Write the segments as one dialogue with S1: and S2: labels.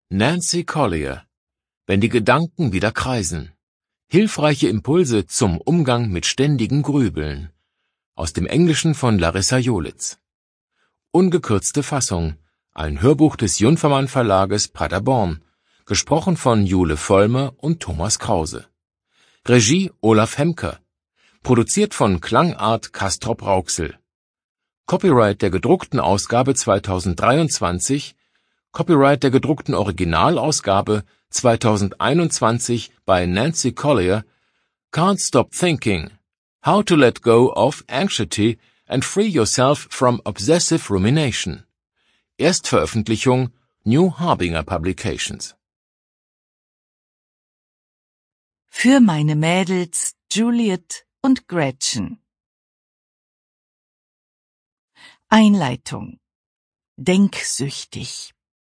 S1: Nancy Collier. Wenn die Gedanken wieder kreisen. Hilfreiche Impulse zum Umgang mit ständigem Grübeln. Aus dem Englischen von Larissa Jolitz. Ungekürzte Fassung. Ein Hörbuch des Junfermann Verlages Paderborn. Gesprochen von Jule Vollmer und Thomas Krause. Regie Olaf Hemker. Produziert von Klangart Castrop-Rauxel. Copyright der gedruckten Ausgabe 2023. Copyright der gedruckten Originalausgabe 2021 bei Nancy Collier. Can't Stop Thinking. How to Let Go of Anxiety and Free Yourself from Obsessive Rumination. Erstveröffentlichung New Harbinger Publications.
S2: Für meine Mädels Juliet und Gretchen. Einleitung. Denksüchtig.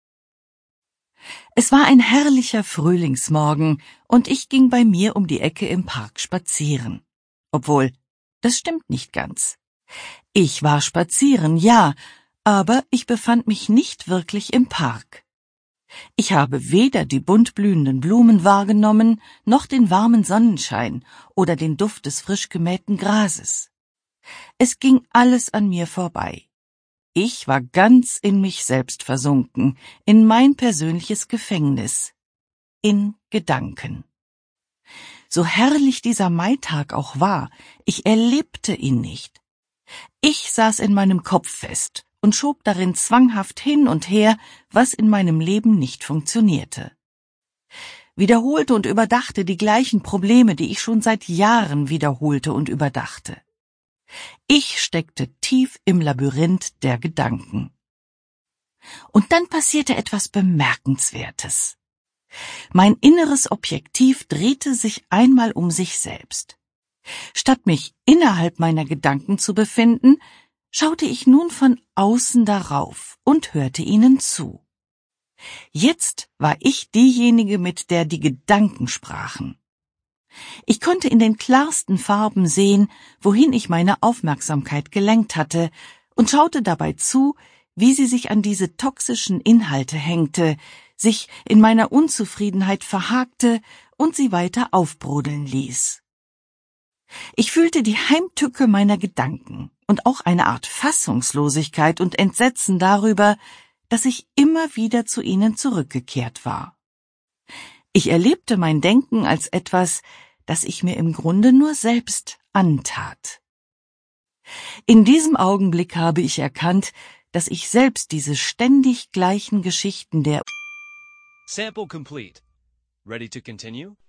S2: Es war ein herrlicher Frühlingsmorgen und ich ging bei mir um die Ecke im Park spazieren. Obwohl, das stimmt nicht ganz. Ich war spazieren, ja, aber ich befand mich nicht wirklich im Park. Ich habe weder die bunt blühenden Blumen wahrgenommen, noch den warmen Sonnenschein oder den Duft des frisch gemähten Grases. Es ging alles an mir vorbei. Ich war ganz in mich selbst versunken, in mein persönliches Gefängnis, in Gedanken. So herrlich dieser Maitag auch war, ich erlebte ihn nicht. Ich saß in meinem Kopf fest und schob darin zwanghaft hin und her, was in meinem Leben nicht funktionierte. Wiederholte und überdachte die gleichen Probleme, die ich schon seit Jahren wiederholte und überdachte. Ich steckte tief im Labyrinth der Gedanken. Und dann passierte etwas Bemerkenswertes. Mein inneres Objektiv drehte sich einmal um sich selbst. Statt mich innerhalb meiner Gedanken zu befinden, schaute ich nun von außen darauf und hörte ihnen zu. Jetzt war ich diejenige, mit der die Gedanken sprachen. Ich konnte in den klarsten Farben sehen, wohin ich meine Aufmerksamkeit gelenkt hatte, und schaute dabei zu, wie sie sich an diese toxischen Inhalte hängte, sich in meiner Unzufriedenheit verhakte und sie weiter aufbrodeln ließ. Ich fühlte die Heimtücke meiner Gedanken und auch eine Art Fassungslosigkeit und Entsetzen darüber, dass ich immer wieder zu ihnen zurückgekehrt war. Ich erlebte mein Denken als etwas, das ich mir im Grunde nur selbst antat. In diesem Augenblick habe ich erkannt, dass ich selbst diese ständig gleichen Geschichten der
S3: Sample complete. Ready to continue?